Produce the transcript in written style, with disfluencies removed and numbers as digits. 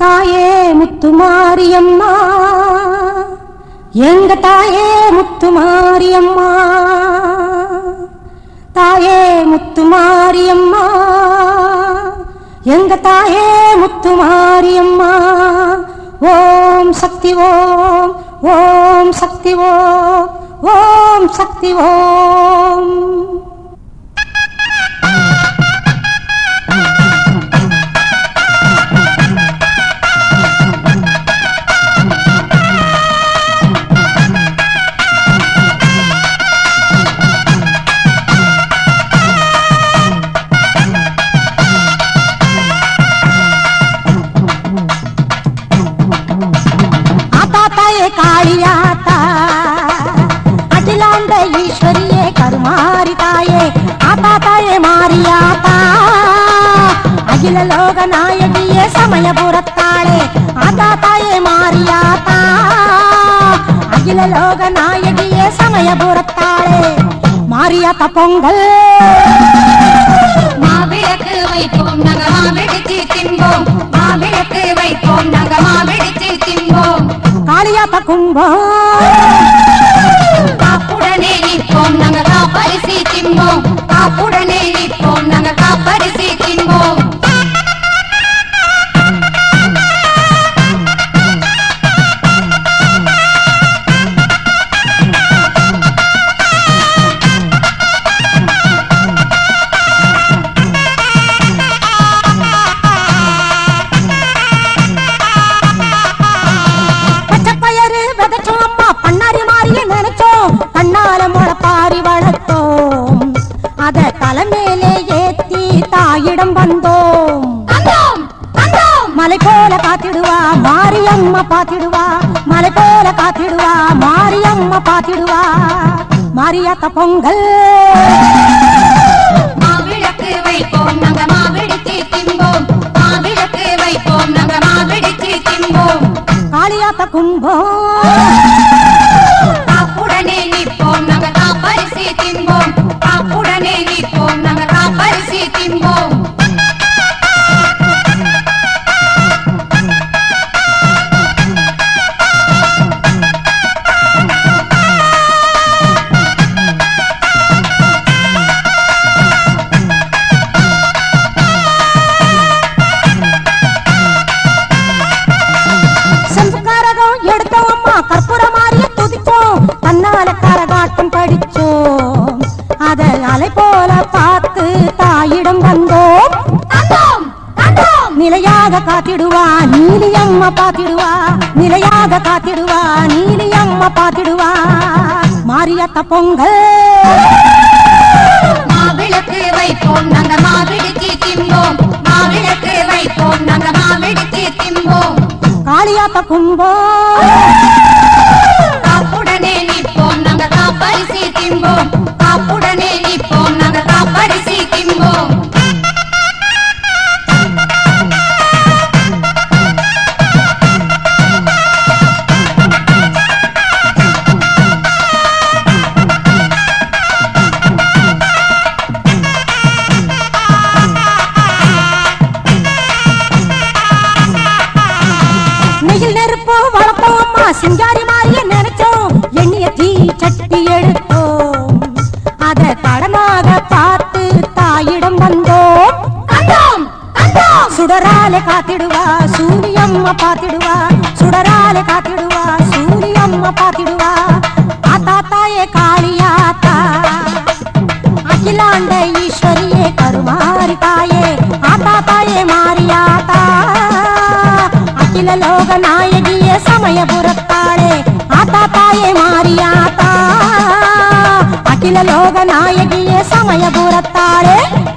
தாயே முத்துமாரியம்மா, எங்க தாயே முத்துமாரியம்மா, தாயே முத்துமாரியம்மா, எங்க தாயே முத்துமாரியம்மா. ஓம் சக்தி ஓம், ஓம் சக்தி ஓம், ஓம் சக்தி ஓம். காளியாத்தா அகிலாண்ட ஈஸ்வரியே கருமாரி தாயே, ஆத்தா தாயே மாரியாத்தா அகில லோக நாயகியே சமயபுரத்தாளே, ஆத்தா தாயே மாரியாத்தா அகில லோக நாயகியே சமயபுரத்தாளே. மாரியாத்தா பொங்கல் மாவிளக்கு வைப்போம் நாங்க மாவிடிச்சு தின்போம், மாவிளக்கு வைப்போம் நாங்க மாவிடிச்சு தின்போம். காளியாத்தா கும்பம் காப்புடனே நிற்போம் நாங்க காப்பரிசி தின்போம், காப்புடனே நிற்போம் நாங்க காப்பரிசி தின்போம். தலைமேலே ஏத்தி தாயிடம் வந்தோம், மலை போல காத்திடுவா மாரியம்மா பாத்திடுவா, மலை போல காத்திடுவா மாரியம்மா பாத்திடுவா. மாரியாத்தா பொங்கல் மாவிளக்கு வைப்போம் நாங்க மாவிடிச்சு தின்போம், மாவிளக்கு வைப்போம் நாங்க மாவிடிச்சு தின்போம். காளியாத்தா கும்பம் காப்புடனே நிற்போம் நாங்க காப்பரிசி தின்போம், காப்புடனே நிற்போம் நாங்க காப்பரிசி தின்போம். செம்புக்காரகம் எடுத்தோம் அம்மா, கற்பூர மாறிய துதிச்சோம், தன்னால கரகாட்டம் படிச்சோம், அத அலை போல பார்த்து தாயிடம் வந்தோம். நிலையாக காத்திடுவா நீலியம்மா பாத்திடுவா, நிலையாக காத்திடுவா நீலியம்மா பாத்திடுவா. மாரியாத்தா பொங்கல் மாவிளக்கு வைப்போம் நாங்க மாவிடிச்சு தின்போம், மாவிளக்கு வைப்போம் நாங்க மாவிடிச்சு தின்போம். காளியாத்தா கும்பம் காப்புடனே நிற்போம் நாங்க காப்பரிசி தின்போம், காப்புடனே நிற்போம் நாங்க காப்பரிசி தின்போம். நெயில் நெருப்போ வளர்ப்போம் அம்மா, சிங்காரி மாறிய நினைச்சோம், எண்ணிய தீ சட்டி எடுத்தோம், அத தடமாக பார்த்து தாயிடம் வந்தோம். சுடராலே காத்திடுவா சூரியம்மா பாத்திடுவா, சுடராலே காத்திடுவா சூரியம்மா பாத்திடுவா. ஆத்தா தாயே காளியாத்தா அகிலாண்ட ஈஸ்வரியே கருமாரி தாயே, ஆத்தா தாயே மாரியாத்தா அகில லோக நாயகியே சமயபுரத்தாளே, ஆத்தா தாயே மாரியாத்தா அகில லோக நாயகியே சமயபுரத்தாளே.